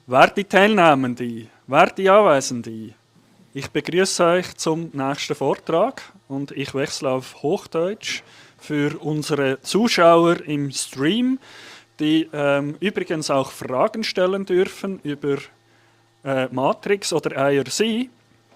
Werte Teilnehmende, werte Anwesende, ich begrüße euch zum nächsten Vortrag und ich wechsle auf Hochdeutsch für unsere Zuschauer im Stream, die übrigens auch Fragen stellen dürfen über Matrix oder IRC.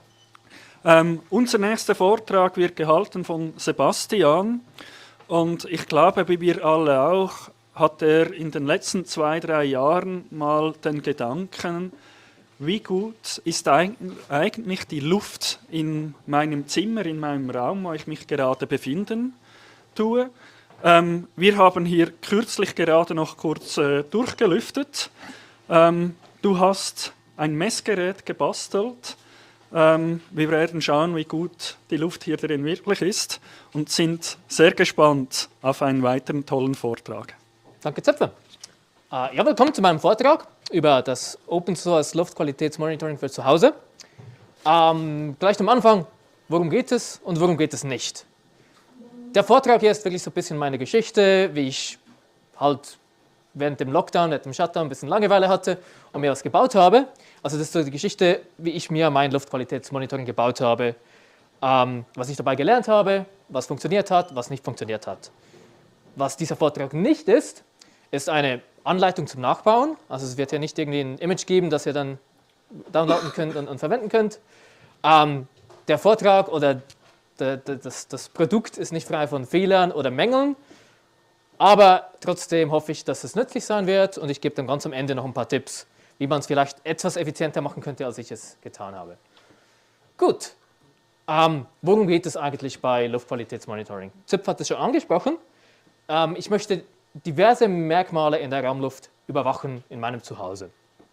Unser nächster Vortrag wird gehalten von Sebastian und ich glaube, wie wir alle auch, hat er in den letzten 2-3 Jahren mal den Gedanken, wie gut ist eigentlich die Luft in meinem Zimmer, in meinem Raum, wo ich mich gerade befinden tue. Wir haben hier kürzlich gerade noch kurz durchgelüftet. Du hast ein Messgerät gebastelt. Wir werden schauen, wie gut die Luft hier drin wirklich ist und sind sehr gespannt auf einen weiteren tollen Vortrag. Danke, Zöpfe. Ja, willkommen zu meinem Vortrag über das Open Source Luftqualitätsmonitoring für zu Hause. Gleich am Anfang, worum geht es und worum geht es nicht? Der Vortrag hier ist wirklich so ein bisschen meine Geschichte, wie ich halt während dem Lockdown, während dem Shutdown ein bisschen Langeweile hatte und mir was gebaut habe. Also das ist so die Geschichte, wie ich mir mein Luftqualitätsmonitoring gebaut habe, was ich dabei gelernt habe, was funktioniert hat, was nicht funktioniert hat. Was dieser Vortrag nicht ist, ist eine Anleitung zum Nachbauen. Also es wird ja nicht irgendwie ein Image geben, das ihr dann downloaden könnt und verwenden könnt. Der Vortrag oder das Produkt ist nicht frei von Fehlern oder Mängeln, aber trotzdem hoffe ich, dass es nützlich sein wird und ich gebe dann ganz am Ende noch ein paar Tipps, wie man es vielleicht etwas effizienter machen könnte, als ich es getan habe. Gut, worum geht es eigentlich bei Luftqualitätsmonitoring? Zipf hat es schon angesprochen. Ich möchte diverse Merkmale in der Raumluft überwachen in meinem Zuhause.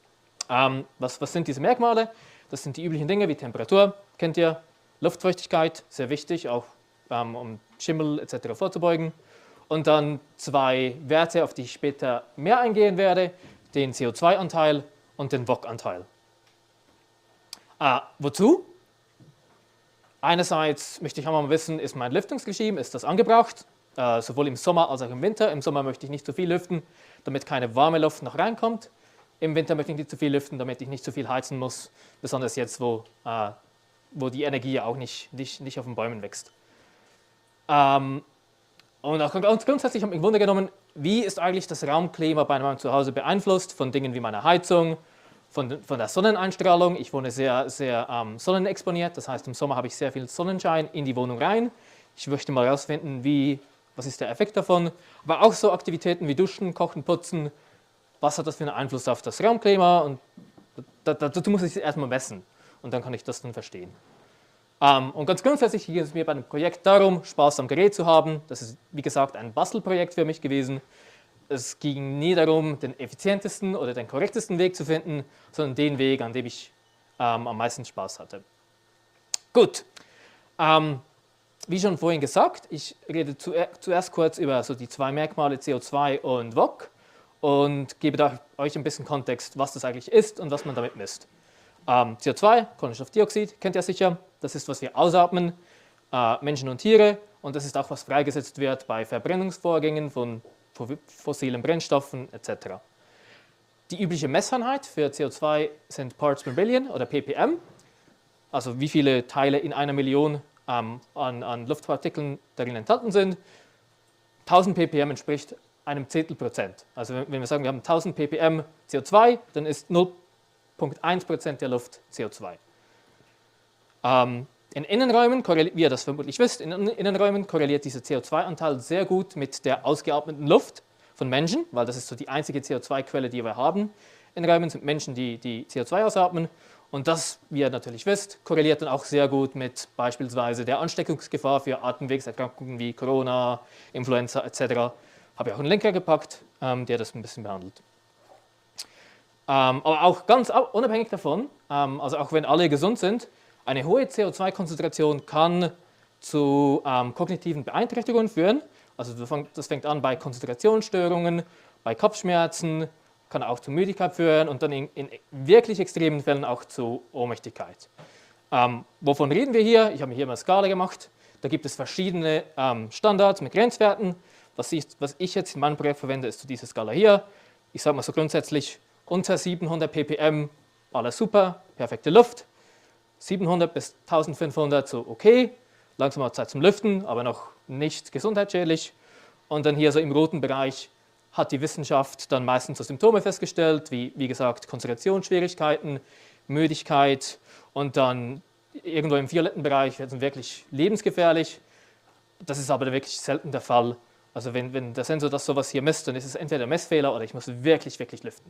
Was sind diese Merkmale? Das sind die üblichen Dinge wie Temperatur, kennt ihr, Luftfeuchtigkeit, sehr wichtig, auch um Schimmel etc. vorzubeugen. Und dann 2 Werte, auf die ich später mehr eingehen werde, den CO2-Anteil und den VOC-Anteil. Wozu? Einerseits möchte ich auch mal wissen, ist mein Lüftungsregime, ist das angebracht? Sowohl im Sommer als auch im Winter. Im Sommer möchte ich nicht zu viel lüften, damit keine warme Luft noch reinkommt. Im Winter möchte ich nicht zu viel lüften, damit ich nicht zu viel heizen muss, besonders jetzt, wo die Energie ja auch nicht auf den Bäumen wächst. Und auch ganz grundsätzlich habe ich im Grunde genommen, wie ist eigentlich das Raumklima bei meinem Zuhause beeinflusst von Dingen wie meiner Heizung, von der Sonneneinstrahlung. Ich wohne sehr, sehr sonnenexponiert, das heißt im Sommer habe ich sehr viel Sonnenschein in die Wohnung rein. Ich möchte mal herausfinden, was ist der Effekt davon, aber auch so Aktivitäten wie Duschen, Kochen, Putzen, was hat das für einen Einfluss auf das Raumklima und dazu muss ich es erstmal messen und dann kann ich das dann verstehen. Und ganz grundsätzlich geht es mir bei dem Projekt darum, Spaß am Gerät zu haben. Das ist, wie gesagt, ein Bastelprojekt für mich gewesen. Es ging nie darum, den effizientesten oder den korrektesten Weg zu finden, sondern den Weg, an dem ich am meisten Spaß hatte. Gut. Wie schon vorhin gesagt, ich rede zuerst kurz über so die 2 Merkmale CO2 und VOC und gebe euch ein bisschen Kontext, was das eigentlich ist und was man damit misst. CO2, Kohlenstoffdioxid, kennt ihr sicher, das ist, was wir ausatmen, Menschen und Tiere und das ist auch, was freigesetzt wird bei Verbrennungsvorgängen von fossilen Brennstoffen etc. Die übliche Messeinheit für CO2 sind Parts per Billion oder ppm, also wie viele Teile in einer Million an Luftpartikeln darin enthalten sind. 1000 ppm entspricht einem Zehntelprozent. Also wenn wir sagen, wir haben 1000 ppm CO2, dann ist 0,1% der Luft CO2. In Innenräumen, wie ihr das vermutlich wisst, in Innenräumen korreliert dieser CO2-Anteil sehr gut mit der ausgeatmeten Luft von Menschen, weil das ist so die einzige CO2-Quelle, die wir haben. In Räumen sind Menschen, die CO2 ausatmen. Und das, wie ihr natürlich wisst, korreliert dann auch sehr gut mit beispielsweise der Ansteckungsgefahr für Atemwegserkrankungen wie Corona, Influenza etc. Habe ich auch einen Link gepackt, der das ein bisschen behandelt. Aber auch ganz unabhängig davon, also auch wenn alle gesund sind, eine hohe CO2-Konzentration kann zu kognitiven Beeinträchtigungen führen. Also das fängt an bei Konzentrationsstörungen, bei Kopfschmerzen, kann auch zu Müdigkeit führen und dann in wirklich extremen Fällen auch zu Ohnmächtigkeit. Wovon reden wir hier? Ich habe mir hier mal eine Skala gemacht. Da gibt es verschiedene Standards mit Grenzwerten. Was ich jetzt in meinem Projekt verwende, ist diese Skala hier. Ich sage mal so grundsätzlich Unter 700 ppm, alles super, perfekte Luft. 700 bis 1500 so okay, langsamer Zeit zum Lüften, aber noch nicht gesundheitsschädlich. Und dann hier so im roten Bereich hat die Wissenschaft dann meistens so Symptome festgestellt, wie gesagt Konzentrationsschwierigkeiten, Müdigkeit und dann irgendwo im violetten Bereich wird es wirklich lebensgefährlich. Das ist aber wirklich selten der Fall. Also wenn der Sensor das sowas hier misst, dann ist es entweder ein Messfehler oder ich muss wirklich, wirklich lüften.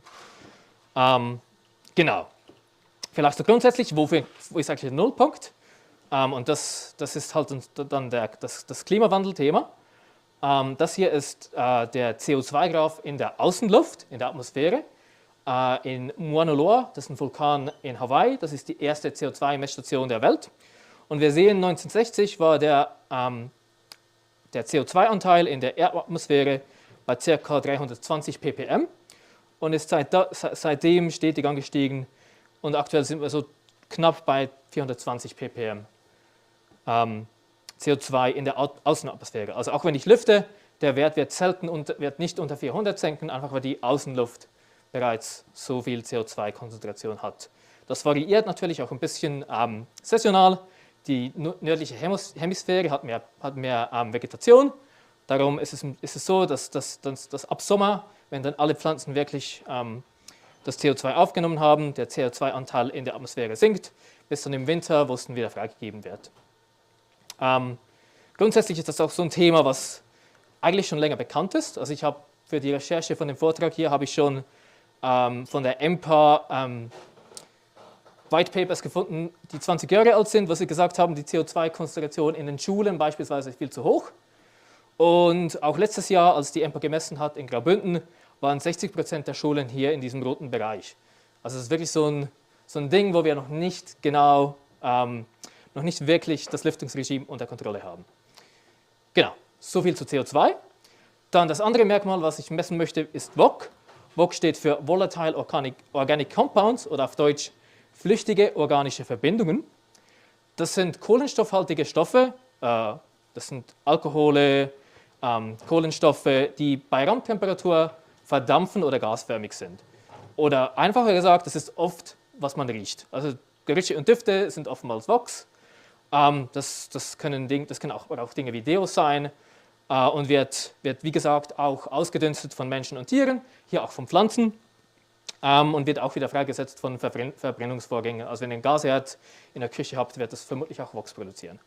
Genau. Vielleicht so grundsätzlich, wo ist eigentlich der Nullpunkt? Und das ist halt dann das Klimawandelthema. Das hier ist der CO2-Graph in der Außenluft, in der Atmosphäre. In Mauna Loa, das ist ein Vulkan in Hawaii, das ist die erste CO2-Messstation der Welt. Und wir sehen, 1960 war der CO2-Anteil in der Erdatmosphäre bei ca. 320 ppm und ist seitdem stetig angestiegen und aktuell sind wir so knapp bei 420 ppm CO2 in der Außenatmosphäre. Also auch wenn ich lüfte, der Wert wird nicht unter 400 senken, einfach weil die Außenluft bereits so viel CO2-Konzentration hat. Das variiert natürlich auch ein bisschen saisonal. Die nördliche Hemisphäre hat mehr Vegetation. Darum ist es so, dass ab Sommer, wenn dann alle Pflanzen wirklich das CO2 aufgenommen haben, der CO2-Anteil in der Atmosphäre sinkt, bis dann im Winter, wo es dann wieder freigegeben wird. Grundsätzlich ist das auch so ein Thema, was eigentlich schon länger bekannt ist. Also ich habe für die Recherche von dem Vortrag hier, habe ich schon von der EMPA White Papers gefunden, die 20 Jahre alt sind, wo sie gesagt haben, die CO2-Konzentration in den Schulen beispielsweise ist viel zu hoch. Und auch letztes Jahr, als die EMPA gemessen hat in Graubünden, waren 60% der Schulen hier in diesem roten Bereich. Also es ist wirklich so ein Ding, wo wir noch nicht genau, noch nicht wirklich das Lüftungsregime unter Kontrolle haben. Genau, so viel zu CO2. Dann das andere Merkmal, was ich messen möchte, ist VOC. VOC steht für Volatile Organic Compounds oder auf Deutsch flüchtige organische Verbindungen. Das sind kohlenstoffhaltige Stoffe, das sind Alkohole, Kohlenstoffe, die bei Raumtemperatur verdampfen oder gasförmig sind. Oder einfacher gesagt, das ist oft, was man riecht. Also Gerüche und Düfte sind oftmals VOCs. Das können auch Dinge wie Deo sein und wird, wie gesagt, auch ausgedünstet von Menschen und Tieren, hier auch von Pflanzen. Und wird auch wieder freigesetzt von Verbrennungsvorgängen. Also wenn ihr einen Gasherd in der Küche habt, wird das vermutlich auch VOCs produzieren.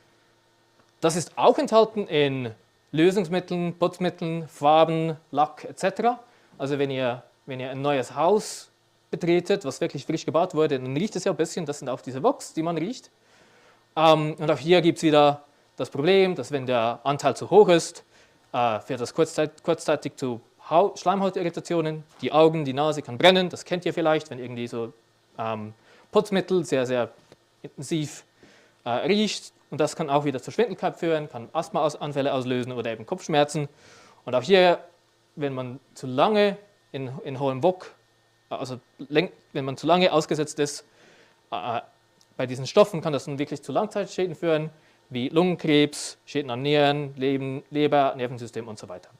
Das ist auch enthalten in Lösungsmitteln, Putzmitteln, Farben, Lack etc. Also wenn ihr ein neues Haus betretet, was wirklich frisch gebaut wurde, dann riecht es ja ein bisschen. Das sind auch diese VOCs, die man riecht. Und auch hier gibt es wieder das Problem, dass wenn der Anteil zu hoch ist, führt das kurzzeitig zu Schleimhautirritationen, die Augen, die Nase kann brennen, das kennt ihr vielleicht, wenn irgendwie so Putzmittel sehr, sehr intensiv riecht und das kann auch wieder zur Schwindelkeit führen, kann Asthmaanfälle auslösen oder eben Kopfschmerzen. Und auch hier, wenn man zu lange in hohem VOC, also wenn man zu lange ausgesetzt ist, bei diesen Stoffen kann das dann wirklich zu Langzeitschäden führen, wie Lungenkrebs, Schäden an Nieren, Leber, Nervensystem und so weiter.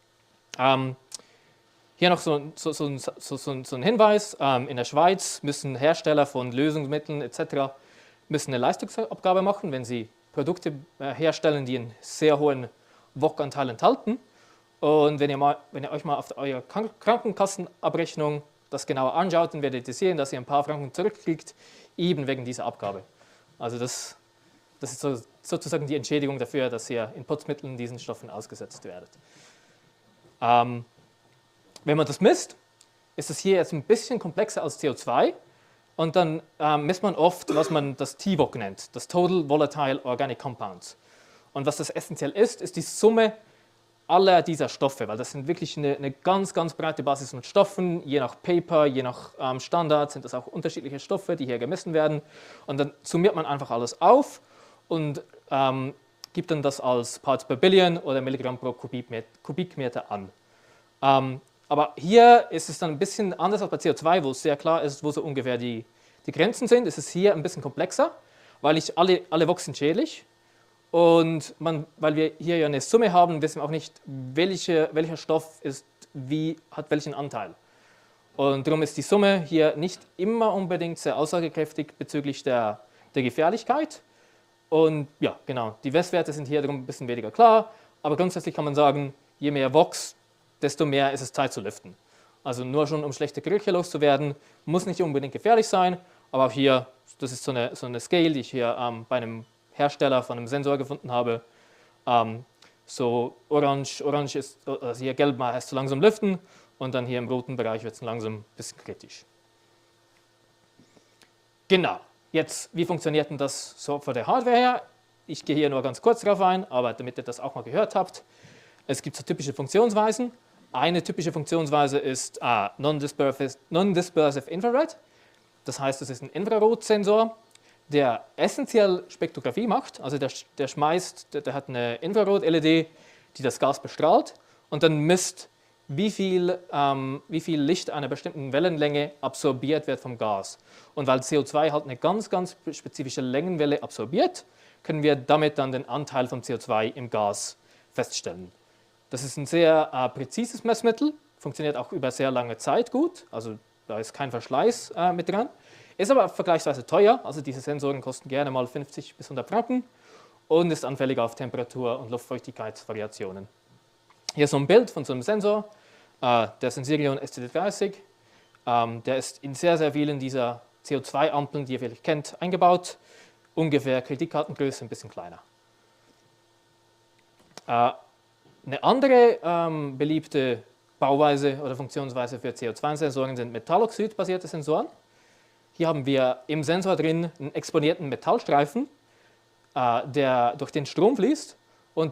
Hier noch so ein Hinweis. In der Schweiz müssen Hersteller von Lösungsmitteln etc. müssen eine Leistungsabgabe machen, wenn sie Produkte herstellen, die einen sehr hohen VOC-Anteil enthalten. Und wenn ihr euch mal auf eure Krankenkassenabrechnung das genauer anschaut, dann werdet ihr sehen, dass ihr ein paar Franken zurückkriegt, eben wegen dieser Abgabe. Also das ist sozusagen die Entschädigung dafür, dass ihr in Putzmitteln diesen Stoffen ausgesetzt werdet. Wenn man das misst, ist es hier jetzt ein bisschen komplexer als CO2 und dann misst man oft, was man das TVOC nennt, das Total Volatile Organic Compounds. Und was das essentiell ist die Summe aller dieser Stoffe, weil das sind wirklich eine ganz, ganz breite Basis von Stoffen, je nach Paper, je nach Standard sind das auch unterschiedliche Stoffe, die hier gemessen werden und dann summiert man einfach alles auf und gibt dann das als Parts per Billion oder Milligramm pro Kubikmeter an. Aber hier ist es dann ein bisschen anders als bei CO2, wo es sehr klar ist, wo so ungefähr die Grenzen sind. Es ist hier ein bisschen komplexer, weil alle VOCs sind schädlich. Und weil wir hier ja eine Summe haben, wissen wir auch nicht, welcher Stoff hat welchen Anteil. Und darum ist die Summe hier nicht immer unbedingt sehr aussagekräftig bezüglich der Gefährlichkeit. Und ja, genau, die Messwerte sind hier darum ein bisschen weniger klar, aber grundsätzlich kann man sagen, je mehr Vox, desto mehr ist es Zeit zu lüften. Also nur schon, um schlechte Gerüche loszuwerden, muss nicht unbedingt gefährlich sein, aber auch hier, das ist so eine Scale, die ich hier bei einem Hersteller von einem Sensor gefunden habe. So orange ist, also hier gelb heißt so langsam lüften und dann hier im roten Bereich wird es langsam ein bisschen kritisch. Genau, jetzt, wie funktioniert denn das so von der Hardware her? Ich gehe hier nur ganz kurz drauf ein, aber damit ihr das auch mal gehört habt. Es gibt so typische Funktionsweisen. Eine typische Funktionsweise ist Non-Dispersive Infrared. Das heißt, es ist ein Infrarotsensor, der essentiell Spektrographie macht. Also der hat eine Infrarot-LED, die das Gas bestrahlt und dann misst, wie viel Licht einer bestimmten Wellenlänge absorbiert wird vom Gas. Und weil CO2 halt eine ganz, ganz spezifische Längenwelle absorbiert, können wir damit dann den Anteil von CO2 im Gas feststellen. Das ist ein sehr präzises Messmittel, funktioniert auch über sehr lange Zeit gut, also da ist kein Verschleiß mit dran. Ist aber vergleichsweise teuer, also diese Sensoren kosten gerne mal 50 bis 100 Franken und ist anfällig auf Temperatur- und Luftfeuchtigkeitsvariationen. Hier ist so ein Bild von so einem Sensor, der Sensirion STD30. Der ist in sehr, sehr vielen dieser CO2-Ampeln, die ihr vielleicht kennt, eingebaut. Ungefähr Kreditkartengröße, ein bisschen kleiner. Eine andere beliebte Bauweise oder Funktionsweise für CO2-Sensoren sind Metalloxid-basierte Sensoren. Hier haben wir im Sensor drin einen exponierten Metallstreifen, der durch den Strom fließt und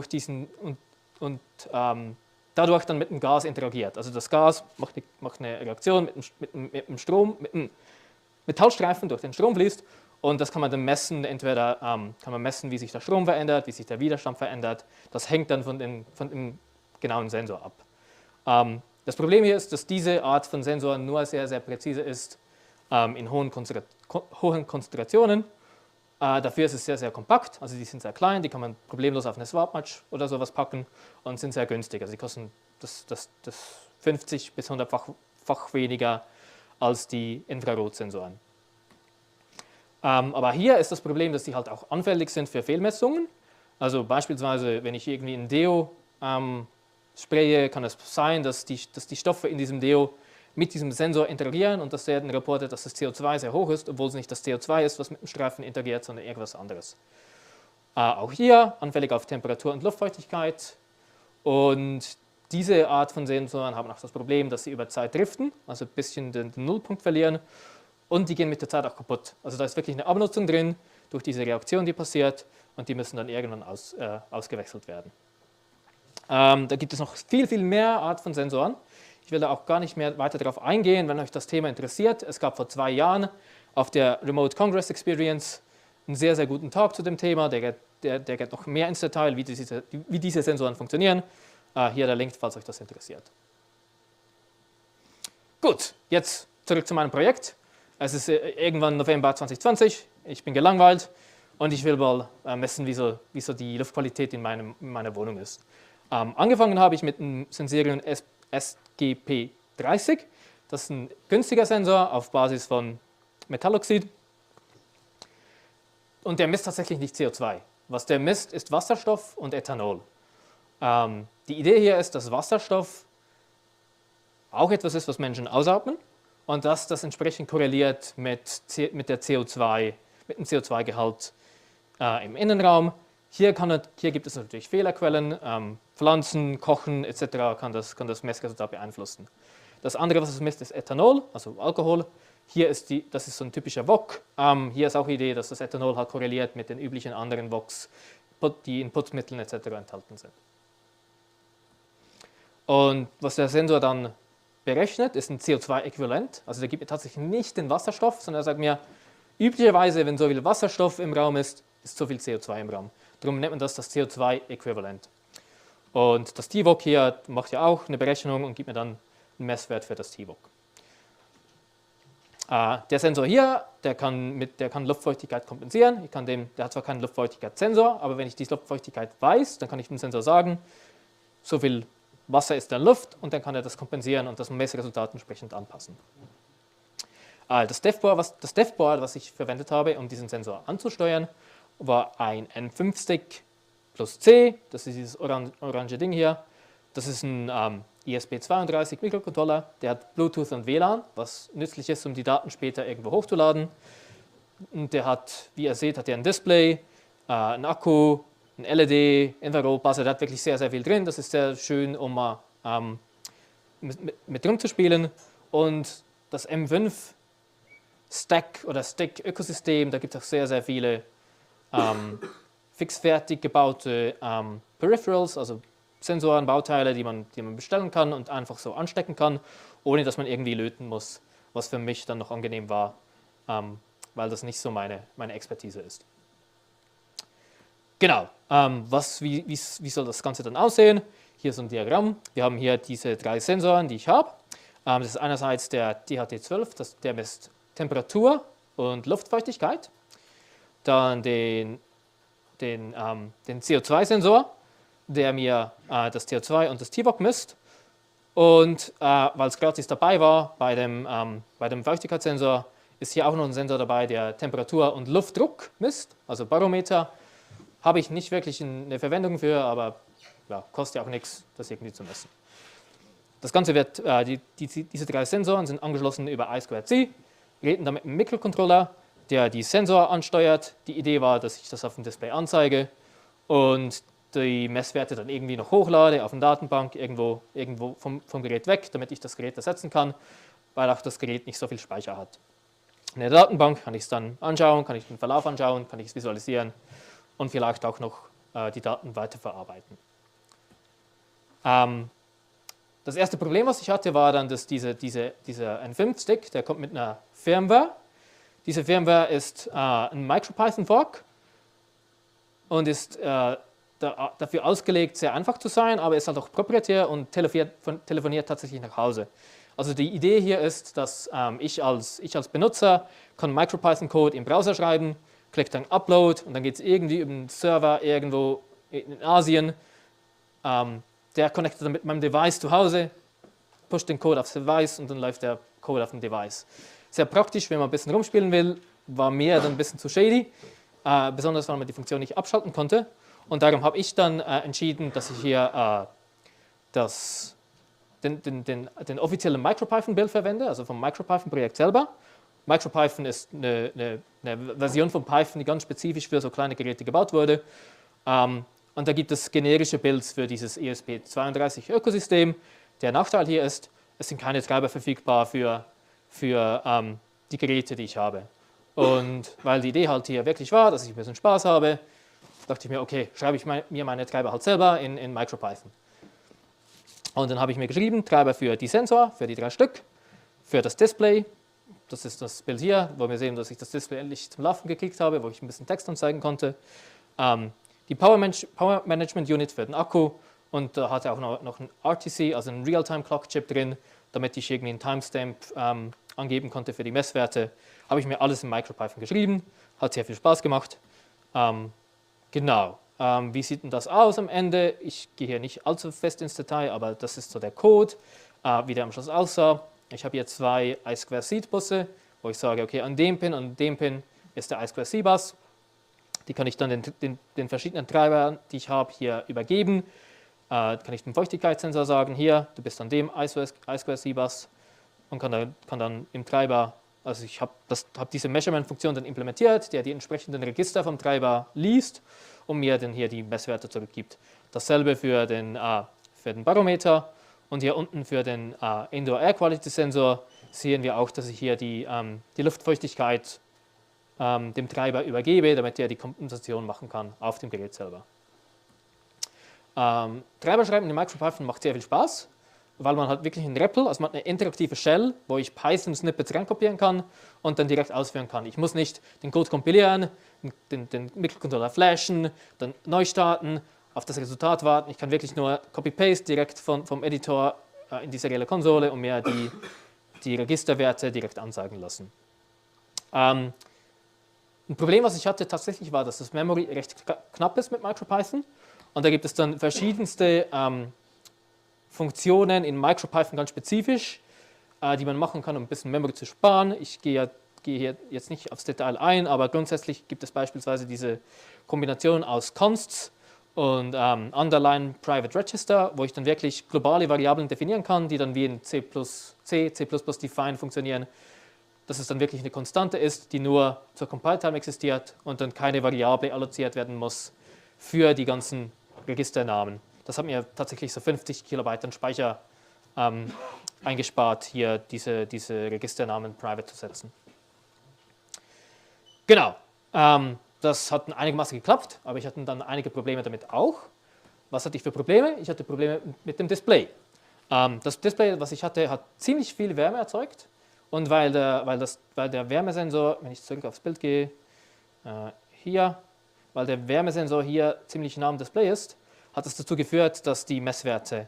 dadurch dann mit dem Gas interagiert. Also das Gas macht eine Reaktion mit dem Strom, mit dem Metallstreifen durch den Strom fließt und das kann man dann messen. Entweder kann man messen, wie sich der Strom verändert, wie sich der Widerstand verändert. Das hängt dann von dem genauen Sensor ab. Das Problem hier ist, dass diese Art von Sensoren nur sehr, sehr präzise ist in hohen Konzentrationen. Dafür ist es sehr, sehr kompakt, also die sind sehr klein, die kann man problemlos auf eine Smartwatch oder sowas packen und sind sehr günstig. Also die kosten das 50 bis 100-fach weniger als die Infrarotsensoren. Aber hier ist das Problem, dass die halt auch anfällig sind für Fehlmessungen. Also beispielsweise, wenn ich irgendwie ein Deo spraye, kann es sein, dass die Stoffe in diesem Deo mit diesem Sensor interagieren und das werden reportet, dass das CO2 sehr hoch ist, obwohl es nicht das CO2 ist, was mit dem Streifen interagiert, sondern irgendwas anderes. Auch hier anfällig auf Temperatur und Luftfeuchtigkeit und diese Art von Sensoren haben auch das Problem, dass sie über Zeit driften, also ein bisschen den Nullpunkt verlieren und die gehen mit der Zeit auch kaputt. Also da ist wirklich eine Abnutzung drin durch diese Reaktion, die passiert und die müssen dann irgendwann ausgewechselt werden. Da gibt es noch viel, viel mehr Art von Sensoren. Ich will da auch gar nicht mehr weiter darauf eingehen, wenn euch das Thema interessiert. Es gab vor 2 Jahren auf der Remote Congress Experience einen sehr, sehr guten Talk zu dem Thema. Der geht noch mehr ins Detail, wie diese Sensoren funktionieren. Hier der Link, falls euch das interessiert. Gut, jetzt zurück zu meinem Projekt. Es ist irgendwann November 2020. Ich bin gelangweilt und ich will mal messen, wie so die Luftqualität in meiner Wohnung ist. Angefangen habe ich mit einem Sensirion SGP30. Das ist ein günstiger Sensor auf Basis von Metalloxid. Und der misst tatsächlich nicht CO2. Was der misst, ist Wasserstoff und Ethanol. Die Idee hier ist, dass Wasserstoff auch etwas ist, was Menschen ausatmen und dass das entsprechend korreliert mit dem CO2-Gehalt im Innenraum. Hier gibt es natürlich Fehlerquellen, Pflanzen, Kochen etc. kann das Messresultat beeinflussen. Das andere, was es misst, ist Ethanol, also Alkohol. Das ist so ein typischer VOC. Hier ist auch die Idee, dass das Ethanol halt korreliert mit den üblichen anderen VOCs, die in Putzmitteln etc. enthalten sind. Und was der Sensor dann berechnet, ist ein CO2-Äquivalent. Also der gibt mir tatsächlich nicht den Wasserstoff, sondern er sagt mir, üblicherweise, wenn so viel Wasserstoff im Raum ist so viel CO2 im Raum. Darum nennt man das CO2-Äquivalent. Und das TVOC hier macht ja auch eine Berechnung und gibt mir dann einen Messwert für das TVOC. Der Sensor hier, der kann Luftfeuchtigkeit kompensieren. Der hat zwar keinen Luftfeuchtigkeitssensor, aber wenn ich die Luftfeuchtigkeit weiß, dann kann ich dem Sensor sagen, so viel Wasser ist dann Luft und dann kann er das kompensieren und das Messresultat entsprechend anpassen. Das DevBoard, was ich verwendet habe, um diesen Sensor anzusteuern, war ein N5-Stick plus C, das ist dieses orange Ding hier. Das ist ein ESP32 Mikrocontroller, der hat Bluetooth und WLAN, was nützlich ist, um die Daten später irgendwo hochzuladen. Und der hat, wie ihr seht, hat er ein Display, ein Akku, ein LED, Infrarotbuzzer, der hat wirklich sehr, sehr viel drin. Das ist sehr schön, um mal mit rumzuspielen. Und das M5 Stack oder Stick-Ökosystem, da gibt es auch sehr, sehr viele fixfertig gebaute Peripherals, also Sensoren, Bauteile, die man bestellen kann und einfach so anstecken kann, ohne dass man irgendwie löten muss, was für mich dann noch angenehm war, weil das nicht so meine Expertise ist. Genau, wie soll das Ganze dann aussehen? Hier ist ein Diagramm. Wir haben hier diese 3 Sensoren, die ich habe. Das ist einerseits der DHT12, der misst Temperatur und Luftfeuchtigkeit. Dann den CO2-Sensor, der mir das CO2 und das TVOC misst. Und weil es gratis dabei war, bei dem Feuchtigkeitssensor ist hier auch noch ein Sensor dabei, der Temperatur und Luftdruck misst, also Barometer. Habe ich nicht wirklich eine Verwendung für, aber ja, kostet ja auch nichts, das irgendwie zu messen. Das Ganze wird, diese 3 Sensoren sind angeschlossen über I2C, reden damit mit einem Mikrocontroller, der die Sensor ansteuert. Die Idee war, dass ich das auf dem Display anzeige und die Messwerte dann irgendwie noch hochlade auf eine Datenbank, irgendwo vom Gerät weg, damit ich das Gerät ersetzen kann, weil auch das Gerät nicht so viel Speicher hat. In der Datenbank kann ich es dann anschauen, kann ich den Verlauf anschauen, kann ich es visualisieren und vielleicht auch noch die Daten weiterverarbeiten. Das erste Problem, was ich hatte, war dann, dass dieser N5-Stick, der kommt mit einer Firmware. Diese Firmware ist ein MicroPython-Fork und ist dafür ausgelegt, sehr einfach zu sein, aber ist halt auch proprietär und telefoniert tatsächlich nach Hause. Also die Idee hier ist, dass ich als Benutzer kann MicroPython-Code im Browser schreiben, klicke dann Upload und dann geht es irgendwie über einen Server irgendwo in Asien. Der connectet dann mit meinem Device zu Hause, pusht den Code aufs Device und dann läuft der Code auf dem Device. Sehr praktisch, wenn man ein bisschen rumspielen will, war mir dann ein bisschen zu shady, besonders weil man die Funktion nicht abschalten konnte. Und darum habe ich dann entschieden, dass ich hier den offiziellen MicroPython-Build verwende, also vom MicroPython-Projekt selber. MicroPython ist eine Version von Python, die ganz spezifisch für so kleine Geräte gebaut wurde. Und da gibt es generische Builds für dieses ESP32-Ökosystem. Der Nachteil hier ist, es sind keine Treiber verfügbar für die Geräte, die ich habe. Und weil die Idee halt hier wirklich war, dass ich ein bisschen Spaß habe, dachte ich mir, okay, schreibe ich mir meine Treiber halt selber in MicroPython. Und dann habe ich mir geschrieben, Treiber für die Sensor, für die 3 Stück, für das Display. Das ist das Bild hier, wo wir sehen, dass ich das Display endlich zum Laufen gekriegt habe, wo ich ein bisschen Text anzeigen konnte. Die Power Management Unit für den Akku und da hatte auch noch ein RTC, also ein Real-Time Clock Chip drin, damit ich irgendwie einen Timestamp angeben konnte für die Messwerte. Habe ich mir alles in MicroPython geschrieben, hat sehr viel Spaß gemacht. Genau, wie sieht denn das aus am Ende? Ich gehe hier nicht allzu fest ins Detail, aber das ist so der Code, wie der am Schluss aussah. Ich habe hier 2 I2C-Busse, wo ich sage, okay, an dem Pin ist der I2C-Bus. Die kann ich dann den verschiedenen Treibern, die ich habe, hier übergeben. Kann ich dem Feuchtigkeitssensor sagen, hier, du bist an dem I2C-Bus und kann dann im Treiber, also ich habe diese Measurement-Funktion dann implementiert, der die entsprechenden Register vom Treiber liest und mir dann hier die Messwerte zurückgibt. Dasselbe für den Barometer und hier unten für den Indoor Air Quality Sensor sehen wir auch, dass ich hier die Luftfeuchtigkeit dem Treiber übergebe, damit er die Kompensation machen kann auf dem Gerät selber. Treiber schreiben in MicroPython macht sehr viel Spaß, weil man hat wirklich ein REPL, also man hat eine interaktive Shell, wo ich Python-Snippets reinkopieren kann und dann direkt ausführen kann. Ich muss nicht den Code kompilieren, den Mikrocontroller flashen, dann neu starten, auf das Resultat warten. Ich kann wirklich nur Copy-Paste direkt vom Editor in die serielle Konsole und mir die Registerwerte direkt anzeigen lassen. Ein Problem, was ich hatte tatsächlich, war, dass das Memory recht knapp ist mit MicroPython. Und da gibt es dann verschiedenste Funktionen in MicroPython ganz spezifisch, die man machen kann, um ein bisschen Memory zu sparen. Ich gehe hier jetzt nicht aufs Detail ein, aber grundsätzlich gibt es beispielsweise diese Kombination aus Consts und Underline Private Register, wo ich dann wirklich globale Variablen definieren kann, die dann wie in C++, Define funktionieren, dass es dann wirklich eine Konstante ist, die nur zur Compile-Time existiert und dann keine Variable alloziert werden muss für die ganzen Registernamen. Das hat mir tatsächlich so 50 Kilobyte an Speicher eingespart, hier diese Registernamen private zu setzen. Genau, das hat einigermaßen geklappt, aber ich hatte dann einige Probleme damit auch. Was hatte ich für Probleme? Ich hatte Probleme mit dem Display. Das Display, was ich hatte, hat ziemlich viel Wärme erzeugt. Und weil der Wärmesensor, wenn ich zurück aufs Bild gehe, hier, weil der Wärmesensor hier ziemlich nah am Display ist, hat es dazu geführt, dass die Messwerte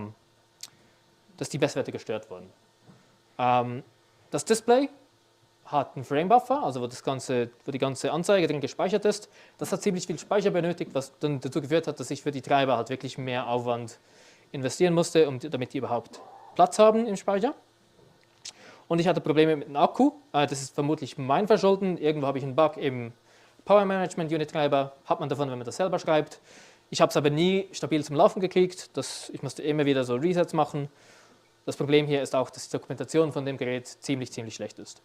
gestört wurden. Das Display hat einen Frame-Buffer, also wo die ganze Anzeige drin gespeichert ist. Das hat ziemlich viel Speicher benötigt, was dann dazu geführt hat, dass ich für die Treiber halt wirklich mehr Aufwand investieren musste, damit die überhaupt Platz haben im Speicher. Und ich hatte Probleme mit dem Akku. Das ist vermutlich mein Verschulden. Irgendwo habe ich einen Bug im Power Management Unit Treiber. Hat man davon, wenn man das selber schreibt. Ich habe es aber nie stabil zum Laufen gekriegt. Ich musste immer wieder so Resets machen. Das Problem hier ist auch, dass die Dokumentation von dem Gerät ziemlich schlecht ist.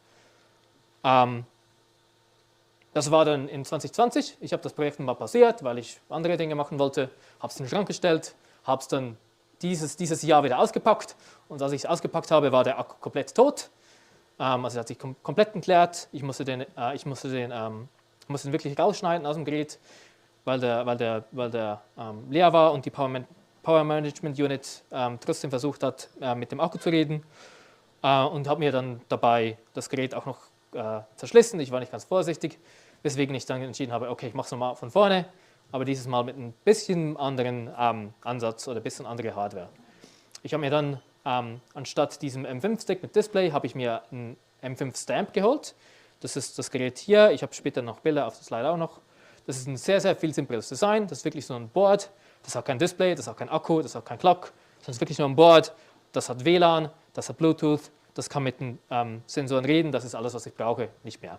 Das war dann in 2020. Ich habe das Projekt mal pausiert, weil ich andere Dinge machen wollte. Habe es in den Schrank gestellt, habe es dann dieses Jahr wieder ausgepackt. Und als ich es ausgepackt habe, war der Akku komplett tot. Also er hat sich komplett entleert. Ich musste den wirklich rausschneiden aus dem Gerät, weil der leer war und die Power Management Unit trotzdem versucht hat, mit dem Akku zu reden. Und habe mir dann dabei das Gerät auch noch zerschlissen. Ich war nicht ganz vorsichtig, weswegen ich dann entschieden habe, okay, ich mache es nochmal von vorne, aber dieses Mal mit ein bisschen anderen Ansatz oder ein bisschen andere Hardware. Ich habe mir dann anstatt diesem M5-Stick mit Display, habe ich mir einen M5 Stamp geholt. Das ist das Gerät hier. Ich habe später noch Bilder auf der Slide auch noch. Das ist ein sehr viel simples Design. Das ist wirklich so ein Board. Das hat kein Display, das hat kein Akku, das hat kein Clock. Das ist wirklich nur ein Board. Das hat WLAN, das hat Bluetooth. Das kann mit den Sensoren reden. Das ist alles, was ich brauche, nicht mehr.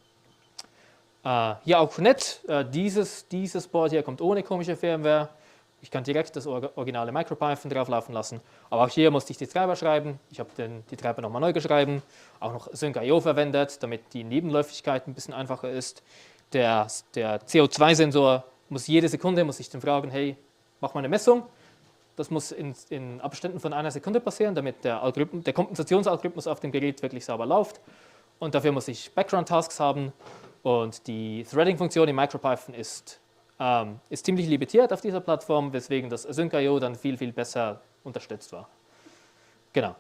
Hier auch nett. Dieses Board hier kommt ohne komische Firmware. Ich kann direkt das originale MicroPython drauflaufen lassen. Aber auch hier musste ich die Treiber schreiben. Ich habe die Treiber nochmal neu geschrieben. Auch noch Sync.io verwendet, damit die Nebenläufigkeit ein bisschen einfacher ist. Der CO2-Sensor muss jede Sekunde, muss ich den fragen, hey, mach mal eine Messung. Das muss in Abständen von einer Sekunde passieren, damit der Kompensationsalgorithmus auf dem Gerät wirklich sauber läuft. Und dafür muss ich Background-Tasks haben. Und die Threading-Funktion in MicroPython ist ziemlich limitiert auf dieser Plattform, weswegen das Sync.io dann viel besser unterstützt war. Genau.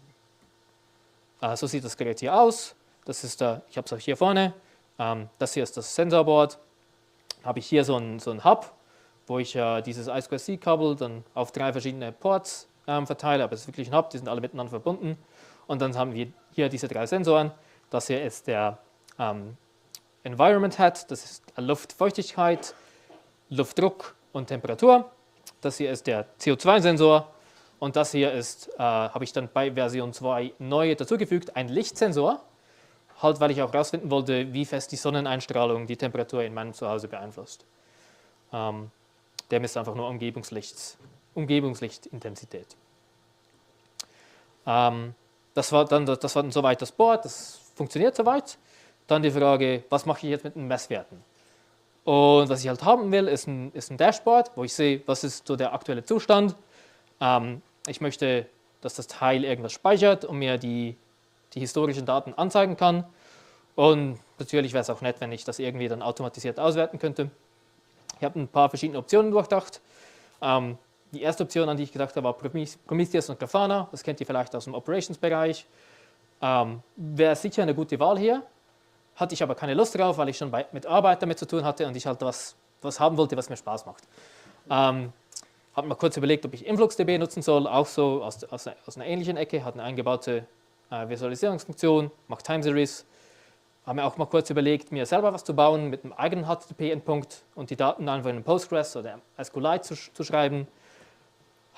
So sieht das Gerät hier aus. Ich habe es auch hier vorne. Das hier ist das Sensorboard. Habe ich hier so einen Hub, wo ich dieses I2C-Kabel dann auf 3 verschiedene Ports verteile. Aber es ist wirklich ein Hub, die sind alle miteinander verbunden. Und dann haben wir hier diese 3 Sensoren. Das hier ist der Environment Head, das ist Luftfeuchtigkeit, Luftdruck und Temperatur. Das hier ist der CO2-Sensor und das hier ist, habe ich dann bei Version 2 neu dazugefügt, ein Lichtsensor, halt weil ich auch herausfinden wollte, wie fest die Sonneneinstrahlung die Temperatur in meinem Zuhause beeinflusst. Der misst einfach nur Umgebungslichtintensität. Das war dann soweit das Board, das funktioniert soweit. Dann die Frage, was mache ich jetzt mit den Messwerten? Und was ich halt haben will, ist ein Dashboard, wo ich sehe, was ist so der aktuelle Zustand. Ich möchte, dass das Teil irgendwas speichert und mir die historischen Daten anzeigen kann. Und natürlich wäre es auch nett, wenn ich das irgendwie dann automatisiert auswerten könnte. Ich habe ein paar verschiedene Optionen durchdacht. Die erste Option, an die ich gedacht habe, war Prometheus und Grafana. Das kennt ihr vielleicht aus dem Operations-Bereich. Wäre sicher eine gute Wahl hier. Hatte ich aber keine Lust drauf, weil ich schon mit Arbeit damit zu tun hatte und ich halt was haben wollte, was mir Spaß macht. Habe mir kurz überlegt, ob ich InfluxDB nutzen soll, auch so aus einer ähnlichen Ecke, hat eine eingebaute Visualisierungsfunktion, macht Time Series. Habe mir auch mal kurz überlegt, mir selber was zu bauen mit einem eigenen HTTP-Endpunkt und die Daten einfach in einen Postgres oder SQLite zu schreiben.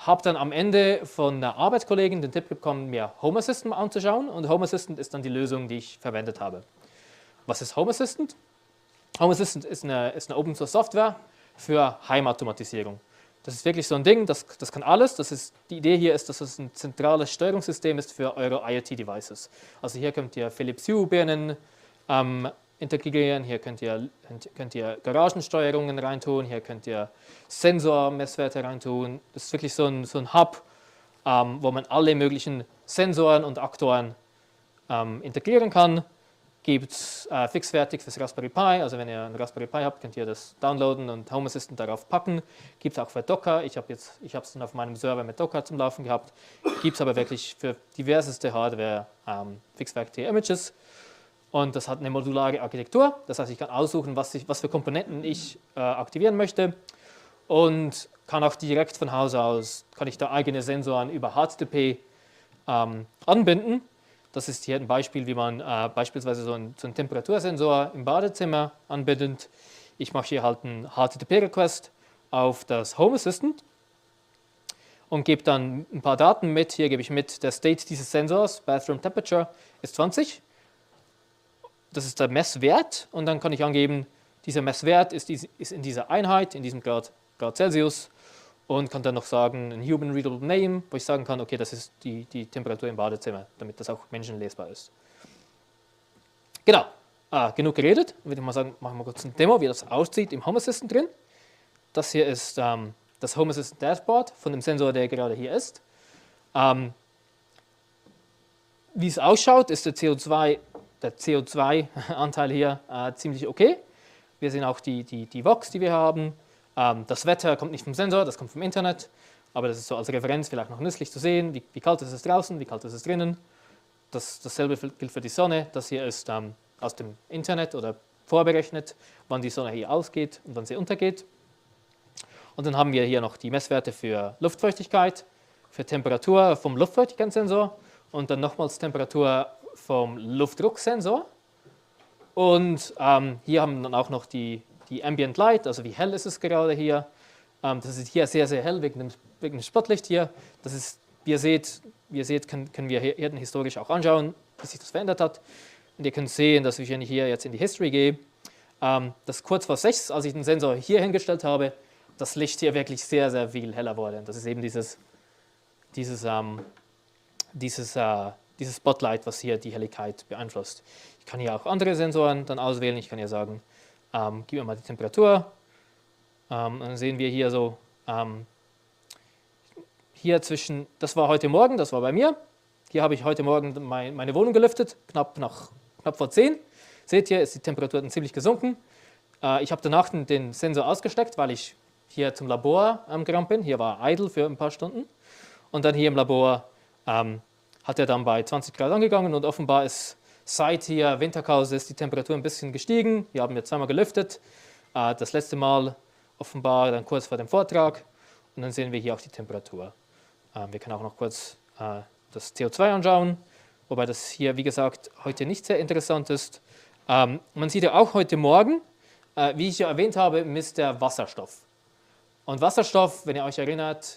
habe dann am Ende von einer Arbeitskollegin den Tipp bekommen, mir Home Assistant mal anzuschauen. Und Home Assistant ist dann die Lösung, die ich verwendet habe. Was ist Home Assistant? Home Assistant ist eine Open Source Software für Heimautomatisierung. Das ist wirklich so ein Ding, das kann alles. Die Idee hier ist, dass es ein zentrales Steuerungssystem ist für eure IoT-Devices. Also hier könnt ihr Philips Hue-Birnen integrieren, hier könnt ihr Garagensteuerungen reintun, hier könnt ihr Sensormesswerte reintun. Das ist wirklich so ein Hub, wo man alle möglichen Sensoren und Aktoren integrieren kann. Gibt es fixfertig fürs Raspberry Pi, also wenn ihr einen Raspberry Pi habt, könnt ihr das downloaden und Home Assistant darauf packen. Gibt es auch für Docker, ich habe es dann auf meinem Server mit Docker zum Laufen gehabt. Gibt es aber wirklich für diverseste Hardware fixfertige Images. Und das hat eine modulare Architektur, das heißt, ich kann aussuchen, was für Komponenten ich aktivieren möchte und kann auch direkt von Hause aus, kann ich da eigene Sensoren über HTTP anbinden. Das ist hier ein Beispiel, wie man beispielsweise so einen Temperatursensor im Badezimmer anbindet. Ich mache hier halt einen HTTP-Request auf das Home Assistant und gebe dann ein paar Daten mit. Hier gebe ich mit, der State dieses Sensors, Bathroom Temperature, ist 20. Das ist der Messwert und dann kann ich angeben, dieser Messwert ist in dieser Einheit, in diesem Grad Celsius und kann dann noch sagen, ein Human Readable Name, wo ich sagen kann, okay, das ist die Temperatur im Badezimmer, damit das auch menschenlesbar ist. Genau, genug geredet. Würde ich mal sagen, machen wir kurz ein Demo, wie das aussieht im Home Assistant drin. Das hier ist das Home Assistant Dashboard von dem Sensor, der gerade hier ist. Wie es ausschaut, ist der CO2-Anteil hier ziemlich okay. Wir sehen auch die VOX, die wir haben. Das Wetter kommt nicht vom Sensor, das kommt vom Internet. Aber das ist so als Referenz vielleicht noch nützlich zu sehen, wie kalt ist es draußen, wie kalt ist es drinnen. Dasselbe gilt für die Sonne. Das hier ist aus dem Internet oder vorberechnet, wann die Sonne hier ausgeht und wann sie untergeht. Und dann haben wir hier noch die Messwerte für Luftfeuchtigkeit, für Temperatur vom Luftfeuchtigkeitssensor und dann nochmals Temperatur vom Luftdrucksensor. Und hier haben wir dann auch noch die Ambient Light, also wie hell ist es gerade hier. Das ist hier sehr, sehr hell wegen dem Spotlicht hier. Das ist, wie ihr seht, können wir hier historisch auch anschauen, wie sich das verändert hat. Und ihr könnt sehen, dass wenn ich hier jetzt in die History gehe, dass kurz vor 6, als ich den Sensor hier hingestellt habe, das Licht hier wirklich sehr, sehr viel heller wurde. Das ist eben dieses Spotlight, was hier die Helligkeit beeinflusst. Ich kann hier auch andere Sensoren dann auswählen. Ich kann hier sagen, gib mir mal die Temperatur. Und dann sehen wir hier so, hier zwischen, das war heute Morgen, das war bei mir. Hier habe ich heute Morgen meine Wohnung gelüftet, knapp vor 10. Seht ihr, ist die Temperatur dann ziemlich gesunken. Ich habe danach den Sensor ausgesteckt, weil ich hier zum Labor gerannt bin. Hier war idle für ein paar Stunden. Und dann hier im Labor hat er dann bei 20 Grad angegangen und offenbar ist seit hier Winterpause ist die Temperatur ein bisschen gestiegen. Wir haben jetzt zweimal gelüftet. Das letzte Mal offenbar dann kurz vor dem Vortrag. Und dann sehen wir hier auch die Temperatur. Wir können auch noch kurz das CO2 anschauen, wobei das hier, wie gesagt, heute nicht sehr interessant ist. Man sieht ja auch heute Morgen, wie ich ja erwähnt habe, misst der Wasserstoff. Und Wasserstoff, wenn ihr euch erinnert,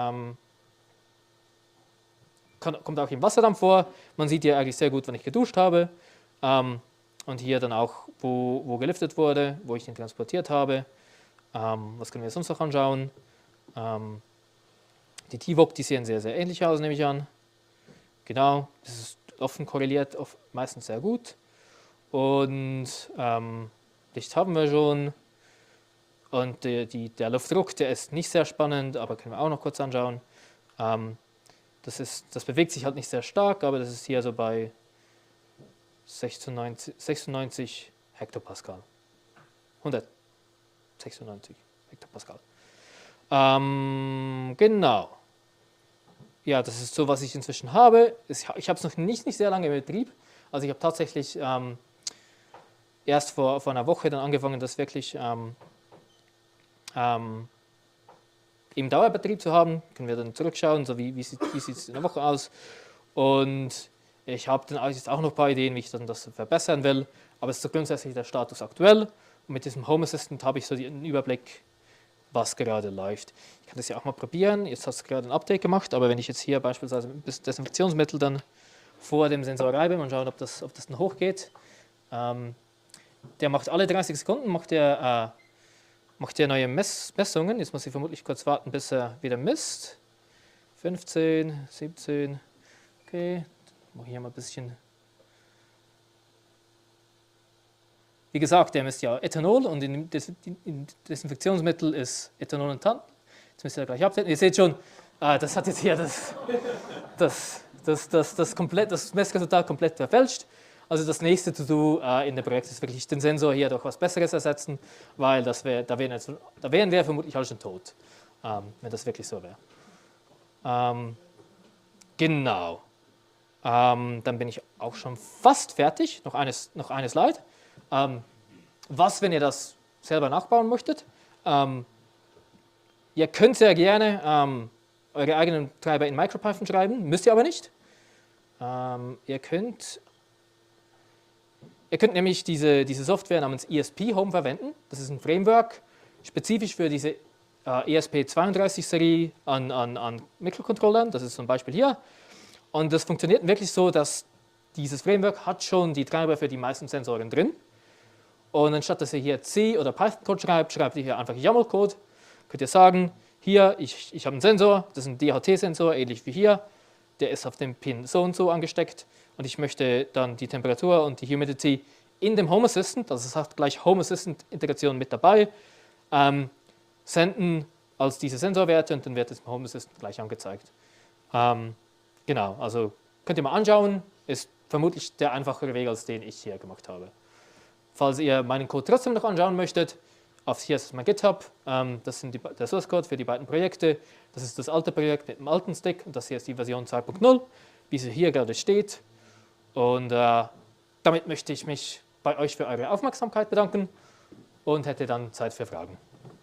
kommt auch im Wasserdampf vor. Man sieht hier eigentlich sehr gut, wenn ich geduscht habe. Und hier dann auch, wo gelüftet wurde, wo ich ihn transportiert habe. Was können wir sonst noch anschauen? Die TVOC, die sehen sehr, sehr ähnlich aus, nehme ich an. Genau, das ist offen korreliert, meistens sehr gut. Und Licht haben wir schon. Und der Luftdruck, der ist nicht sehr spannend, aber können wir auch noch kurz anschauen. Das bewegt sich halt nicht sehr stark, aber das ist hier so bei 96 Hektopascal. 196 Hektopascal. Genau. Ja, das ist so, was ich inzwischen habe. Ich habe es noch nicht sehr lange im Betrieb. Also ich habe tatsächlich erst vor einer Woche dann angefangen, das wirklich im Dauerbetrieb zu haben. Können wir dann zurückschauen, so wie sieht es in der Woche aus. Und ich habe dann jetzt auch noch ein paar Ideen, wie ich dann das verbessern will. Aber es ist so grundsätzlich der Status aktuell. Und mit diesem Home Assistant habe ich so einen Überblick, was gerade läuft. Ich kann das ja auch mal probieren. Jetzt hast du gerade ein Update gemacht, aber wenn ich jetzt hier beispielsweise ein bisschen Desinfektionsmittel dann vor dem Sensor reibe, mal schauen, ob das dann hochgeht. Der macht alle 30 Sekunden macht der neue Messungen. Jetzt muss ich vermutlich kurz warten, bis er wieder misst. 15, 17, okay. Mache ich hier mal ein bisschen. Wie gesagt, der misst ja Ethanol und in Desinfektionsmittel ist Ethanol enthalten. Jetzt müsst ihr gleich updaten. Ihr seht schon, das hat jetzt hier das Messresultat komplett verfälscht. Also das nächste To-Do in dem Projekt ist wirklich den Sensor hier durch was Besseres ersetzen, weil da wären wir vermutlich alle schon tot, wenn das wirklich so wäre. Genau. Dann bin ich auch schon fast fertig. Noch eine Slide. Was, wenn ihr das selber nachbauen möchtet? Ihr könnt sehr gerne eure eigenen Treiber in MicroPython schreiben, müsst ihr aber nicht. Ihr könnt nämlich diese Software namens ESP Home verwenden. Das ist ein Framework, spezifisch für diese ESP32-Serie an Mikrocontrollern. Das ist zum Beispiel hier. Und das funktioniert wirklich so, dass dieses Framework hat schon die Treiber für die meisten Sensoren drin. Und anstatt dass ihr hier C- oder Python-Code schreibt ihr hier einfach YAML-Code. Könnt ihr sagen, hier, ich habe einen Sensor, das ist ein DHT-Sensor, ähnlich wie hier. Der ist auf dem Pin so und so angesteckt. Und ich möchte dann die Temperatur und die Humidity in dem Home Assistant, also es hat gleich Home Assistant-Integration mit dabei, senden als diese Sensorwerte und dann wird es im Home Assistant gleich angezeigt. Genau, also könnt ihr mal anschauen, ist vermutlich der einfachere Weg, als den ich hier gemacht habe. Falls ihr meinen Code trotzdem noch anschauen möchtet, hier ist mein GitHub, das ist der Source Code für die beiden Projekte, das ist das alte Projekt mit dem alten Stick und das hier ist die Version 2.0, wie sie hier gerade steht. Und damit möchte ich mich bei euch für eure Aufmerksamkeit bedanken und hätte dann Zeit für Fragen.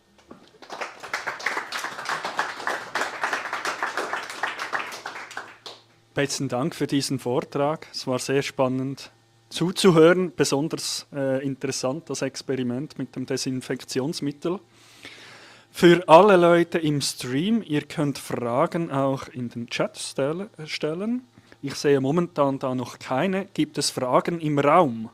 Besten Dank für diesen Vortrag. Es war sehr spannend zuzuhören, besonders interessant das Experiment mit dem Desinfektionsmittel. Für alle Leute im Stream, ihr könnt Fragen auch in den Chat stellen. Ich sehe momentan da noch keine. Gibt es Fragen im Raum?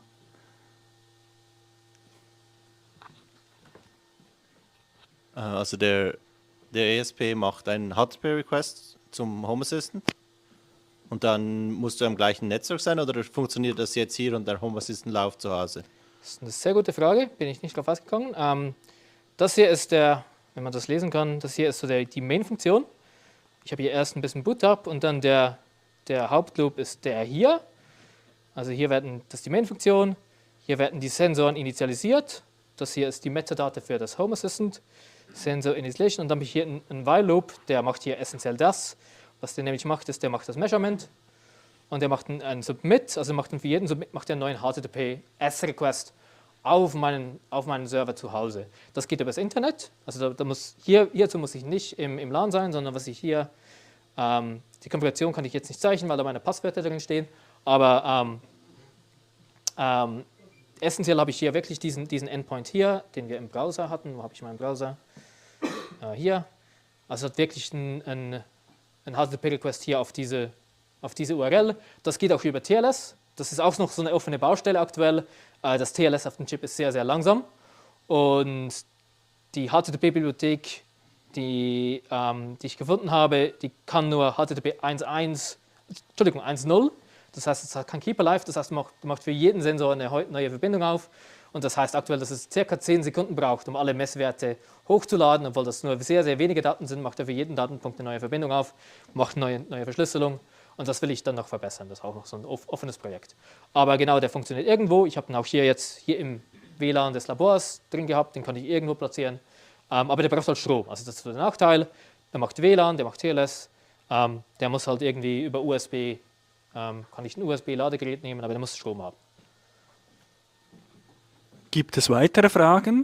Also der ESP macht einen HTTP-Request zum Home Assistant und dann musst du am gleichen Netzwerk sein oder funktioniert das jetzt hier und der Home Assistant läuft zu Hause? Das ist eine sehr gute Frage, bin ich nicht drauf ausgegangen. Das hier ist wenn man das lesen kann, das hier ist so die Main-Funktion. Ich habe hier erst ein bisschen Boot-Up und dann der Hauptloop ist der hier. Also hier das ist die Main-Funktion, hier werden die Sensoren initialisiert. Das hier ist die Metadata für das Home Assistant, Sensor Initialization. Und dann habe ich hier einen While-Loop, der macht hier essentiell das. Was der nämlich macht, ist, der macht das Measurement und der macht einen Submit, also für jeden Submit macht er einen neuen HTTP-S-Request auf meinen Server zu Hause. Das geht über das Internet, also hierzu muss ich nicht im LAN sein, sondern was ich hier, die Konfiguration kann ich jetzt nicht zeichnen, weil da meine Passwörter drin stehen, aber essentiell habe ich hier wirklich diesen Endpoint hier, den wir im Browser hatten. Wo habe ich meinen Browser? Hier. Also hat wirklich ein HTTP-Request hier auf diese URL. Das geht auch über TLS. Das ist auch noch so eine offene Baustelle aktuell. Das TLS auf dem Chip ist sehr, sehr langsam. Und die HTTP-Bibliothek, die ich gefunden habe, die kann nur HTTP 1.0. Das heißt, es hat kein Keep Alive. Das heißt, macht für jeden Sensor eine neue Verbindung auf. Und das heißt aktuell, dass es ca. 10 Sekunden braucht, um alle Messwerte hochzuladen. Obwohl das nur sehr, sehr wenige Daten sind, macht er für jeden Datenpunkt eine neue Verbindung auf, macht eine neue Verschlüsselung. Und das will ich dann noch verbessern. Das ist auch noch so ein offenes Projekt. Aber genau, der funktioniert irgendwo. Ich habe ihn auch hier im WLAN des Labors drin gehabt. Den kann ich irgendwo platzieren. Aber der braucht halt Strom. Also das ist der Nachteil. Der macht WLAN, der macht TLS. Der muss halt irgendwie über USB, kann ich ein USB-Ladegerät nehmen, aber der muss Strom haben. Gibt es weitere Fragen?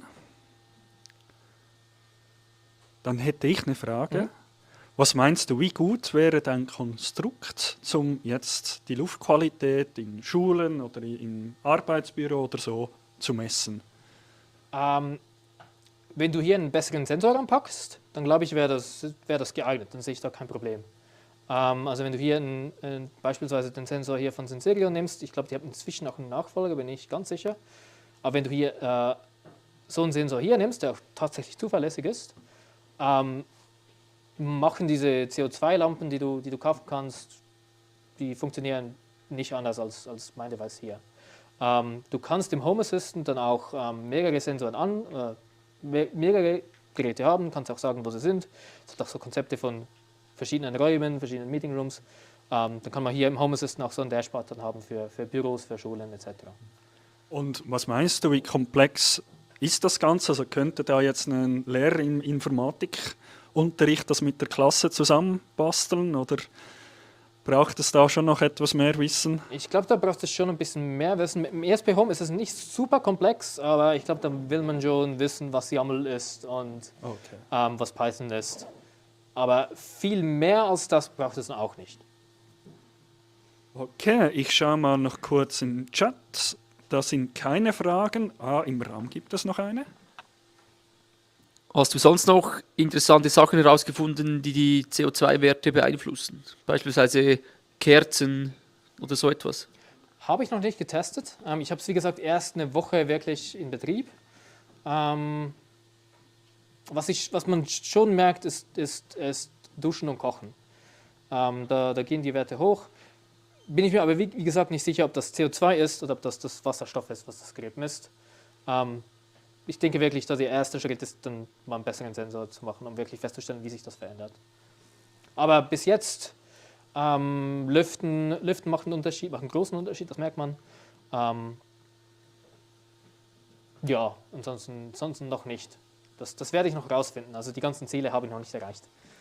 Dann hätte ich eine Frage. Was meinst du, wie gut wäre dein Konstrukt, um jetzt die Luftqualität in Schulen oder im Arbeitsbüro oder so zu messen? wenn du hier einen besseren Sensor anpackst, dann glaube ich, wäre das geeignet. Dann sehe ich da kein Problem. Also wenn du hier beispielsweise den Sensor hier von Sensirion nimmst, ich glaube, die haben inzwischen auch einen Nachfolger, bin ich ganz sicher. Aber wenn du hier so einen Sensor hier nimmst, der auch tatsächlich zuverlässig ist, machen diese CO2-Lampen, die du kaufen kannst, die funktionieren nicht anders als mein Device hier. Du kannst im Home Assistant dann auch mehrere Sensoren mehrere Geräte haben, kannst auch sagen, wo sie sind. Es hat auch so Konzepte von verschiedenen Räumen, verschiedenen Meeting Rooms. Dann kann man hier im Home Assistant auch so ein Dashboard dann haben für Büros, für Schulen etc. Und was meinst du, wie komplex ist das Ganze? Also könnte da jetzt ein Lehrer im Informatikunterricht das mit der Klasse zusammenbasteln oder braucht es da schon noch etwas mehr Wissen? Ich glaube, da braucht es schon ein bisschen mehr Wissen. Mit dem ESP Home ist es nicht super komplex, aber ich glaube, da will man schon wissen, was YAML ist und was Python ist. Aber viel mehr als das braucht es auch nicht. Okay, ich schaue mal noch kurz in den Chat. Da sind keine Fragen. Im Raum gibt es noch eine. Hast du sonst noch interessante Sachen herausgefunden, die die CO2-Werte beeinflussen? Beispielsweise Kerzen oder so etwas? Habe ich noch nicht getestet. Ich habe es, wie gesagt, erst eine Woche wirklich in Betrieb. Was man schon merkt, ist Duschen und Kochen. Da gehen die Werte hoch. Bin ich mir aber, wie gesagt, nicht sicher, ob das CO2 ist oder ob das Wasserstoff ist, was das Gerät misst. Ich denke wirklich, dass der erste Schritt ist, dann mal einen besseren Sensor zu machen, um wirklich festzustellen, wie sich das verändert. Aber bis jetzt, Lüften macht einen Unterschied, macht einen großen Unterschied, das merkt man. Ja, ansonsten noch nicht. Das werde ich noch rausfinden. Also die ganzen Ziele habe ich noch nicht erreicht.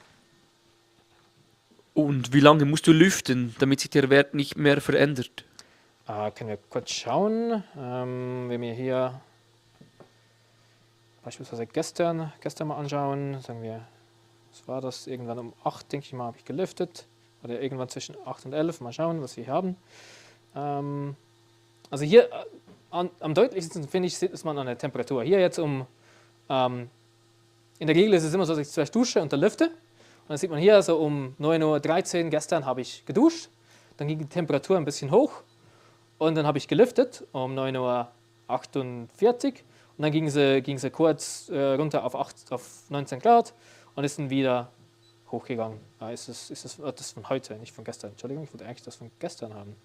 Und wie lange musst du lüften, damit sich der Wert nicht mehr verändert? Können wir kurz schauen. Wenn wir hier beispielsweise gestern mal anschauen, sagen wir, was war das? Irgendwann um 8, denke ich mal, habe ich gelüftet. Oder irgendwann zwischen 8 und 11. Mal schauen, was wir hier haben. Also hier am deutlichsten, finde ich, sieht man an der Temperatur. Hier jetzt in der Regel ist es immer so, dass ich zuerst dusche und dann lüfte. Und dann sieht man hier, so um 9:13 Uhr gestern habe ich geduscht. Dann ging die Temperatur ein bisschen hoch. Und dann habe ich gelüftet um 9:48 Uhr. Und dann ging sie kurz runter auf 19 Grad und ist dann wieder hochgegangen. Ist das von heute, nicht von gestern. Entschuldigung, ich wollte eigentlich das von gestern haben.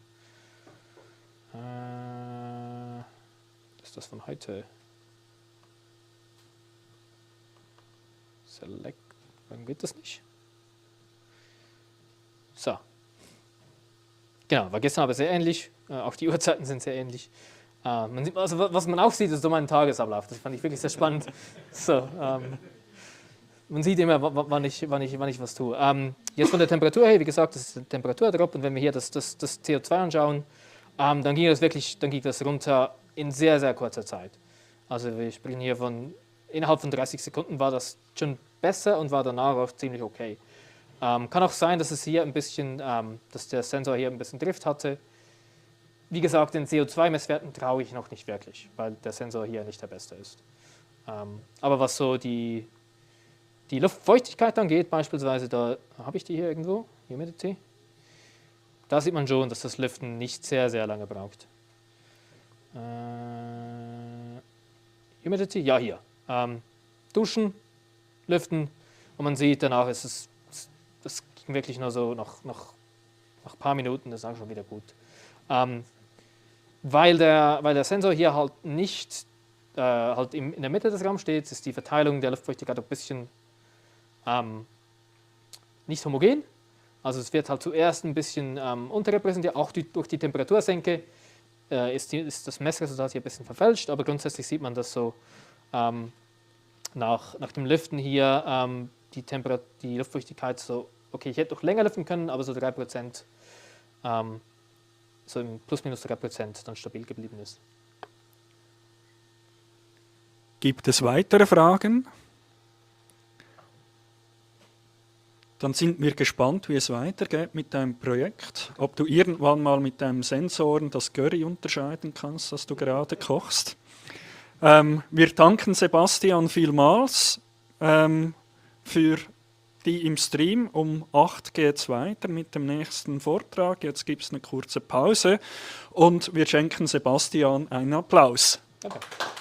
Ist das von heute? Select. Warum geht das nicht? So. Genau, war gestern aber sehr ähnlich. Auch die Uhrzeiten sind sehr ähnlich. Was man auch sieht, ist so mein Tagesablauf. Das fand ich wirklich sehr spannend. So, man sieht immer, wann ich was tue. Jetzt von der Temperatur her, wie gesagt, das ist der Temperaturdrop. Und wenn wir hier das CO2 anschauen, dann ging das runter in sehr, sehr kurzer Zeit. Also wir sprechen hier von, innerhalb von 30 Sekunden war das schon besser und war danach auch ziemlich okay. Kann auch sein, dass es hier ein bisschen, dass der Sensor hier ein bisschen Drift hatte. Wie gesagt, den CO2-Messwerten traue ich noch nicht wirklich, weil der Sensor hier nicht der beste ist. Aber was so die Luftfeuchtigkeit angeht, beispielsweise, da habe ich die hier irgendwo, Humidity. Da sieht man schon, dass das Lüften nicht sehr, sehr lange braucht. Humidity, ja hier. Duschen, lüften und man sieht, danach das ging wirklich nur so nach ein paar Minuten, das ist auch schon wieder gut. Weil der Sensor hier halt nicht in der Mitte des Raums steht, ist die Verteilung der Luftfeuchtigkeit ein bisschen nicht homogen. Also es wird halt zuerst ein bisschen unterrepräsentiert, auch durch die Temperatursenke ist das Messresultat hier ein bisschen verfälscht, aber grundsätzlich sieht man das so nach dem Lüften hier die Luftfeuchtigkeit so, okay, ich hätte noch länger lüften können, aber so 3%, so im plus minus 3% dann stabil geblieben ist. Gibt es weitere Fragen? Dann sind wir gespannt, wie es weitergeht mit deinem Projekt. Ob du irgendwann mal mit deinem Sensoren das Curry unterscheiden kannst, das du gerade kochst. Wir danken Sebastian vielmals. Für die im Stream um 8 geht es weiter mit dem nächsten Vortrag. Jetzt gibt es eine kurze Pause und wir schenken Sebastian einen Applaus. Danke.